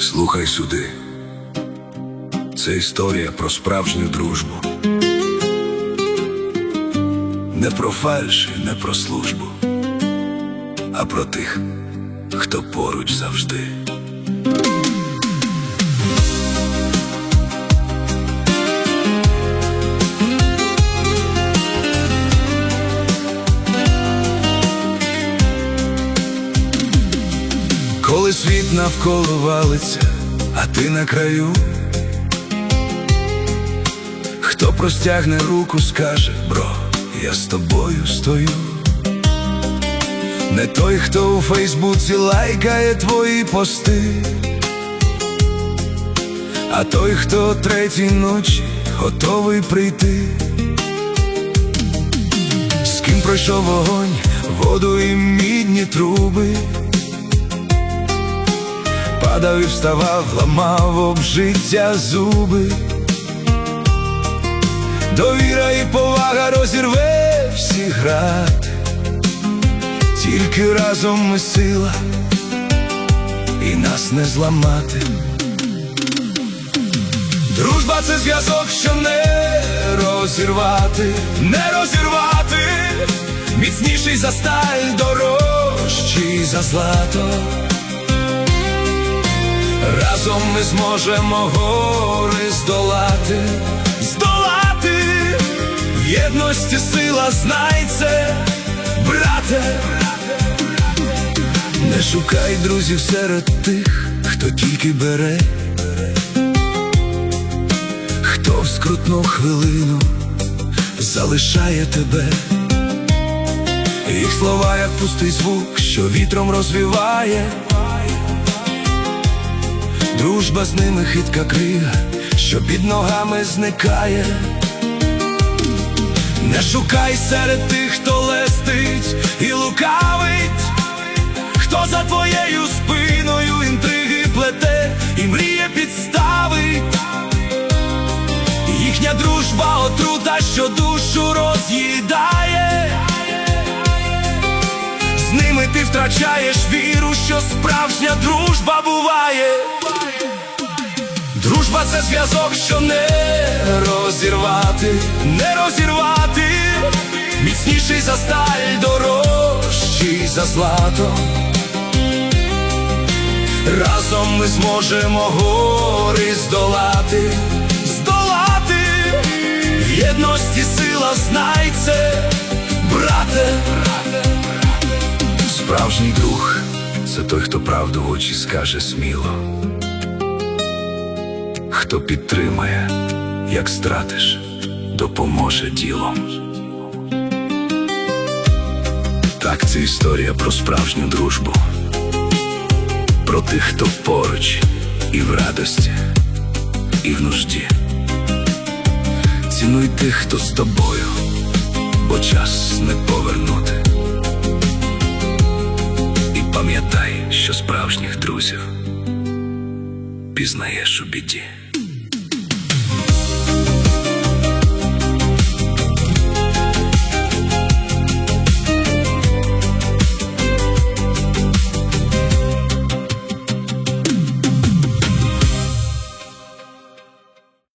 Слухай сюди, це історія про справжню дружбу. Не про фальш і не про службу, а про тих, хто поруч завжди. Коли світ навколо валиться, а ти на краю, хто простягне руку, скаже: бро, я з тобою стою. Не той, хто у Фейсбуці лайкає твої пости, а той, хто о 3-й ночі готовий прийти. З ким пройшов вогонь, воду і мідні труби, падав і вставав, ламав об життя зуби. Довіра і повага розірве всі грати, тільки разом ми сила, і нас не зламати. Дружба — це зв'язок, що не розірвати, не розірвати. Міцніший за сталь, дорожчий за злато. Разом ми зможемо гори здолати, здолати. В єдності сила, знай це, брате. Не шукай друзів серед тих, хто тільки бере, хто в скрутну хвилину залишає тебе. Їх слова, як пустий звук, що вітром розвіває. Дружба з ними хитка крига, що під ногами зникає. Не шукай серед тих, хто лестить і лукавить, хто за твоєю спиною інтриги плете і мріє підставить. Їхня дружба — отрута, що душу роз'їдає. З ними ти втрачаєш віру, що справжня дружба буває. Дружба — це зв'язок, що не розірвати, не розірвати. Міцніший за сталь, дорожчий за злато. Разом ми зможемо гори здолати, здолати. В єдності сила, знай це, брате. Справжній друг — це той, хто правду в очі скаже сміло, хто підтримає, як стратиш, допоможе ділом. Так, це історія про справжню дружбу, про тих, хто поруч і в радості, і в нужді. Цінуй тих, хто з тобою, бо час не повернути. І пам'ятай, що справжніх друзів пізнаєш у біді.